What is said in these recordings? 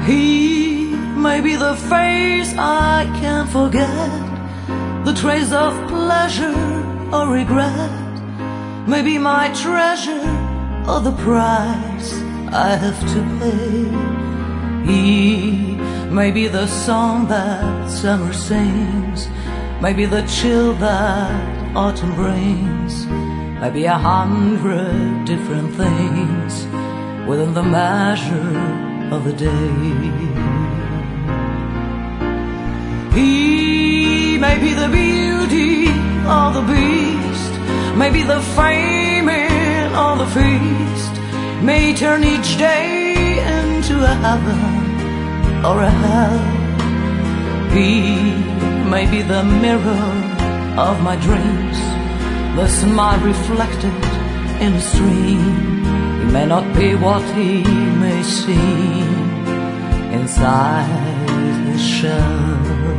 He may be the face I can't forget, the trace of pleasure or regret, maybe my treasure or the price I have to pay. He may be the song that summer sings, maybe the chill that autumn brings, maybe 100 different things within the measure of a day. He may be the beauty or the beast, maybe the famine or the feast, may turn each day into a heaven or a hell. He may be the mirror of my dreams, the smile reflected in a stream. He may not be what he may seem inside his shell.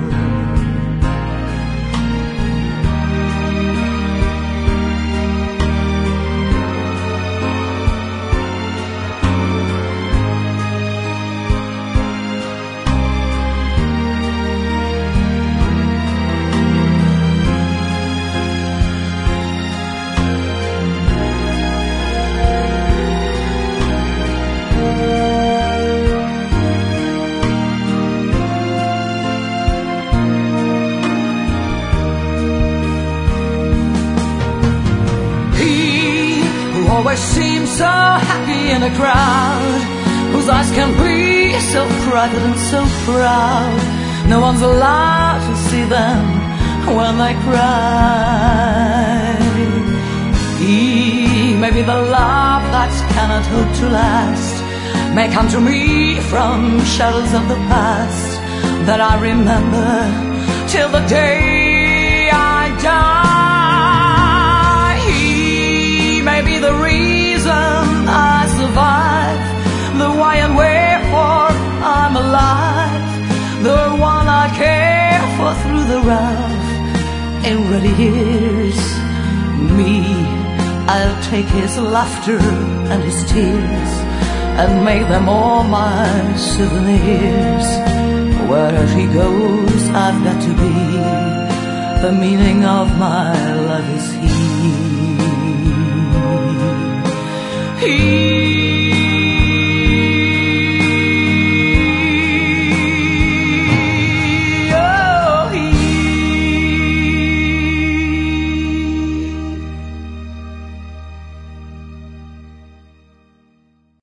Always seems so happy in a crowd, whose eyes can be so private and so proud. No one's allowed to see them when they cry. He may be the love that cannot hope to last, may come to me from shadows of the past that I remember till the day I die. Maybe the reason I survive, the why and wherefore I'm alive, the one I care for through the rough and ready years. Me, I'll take his laughter and his tears and make them all my souvenirs. Wherever he goes, I've got to be. The meaning of my love is he.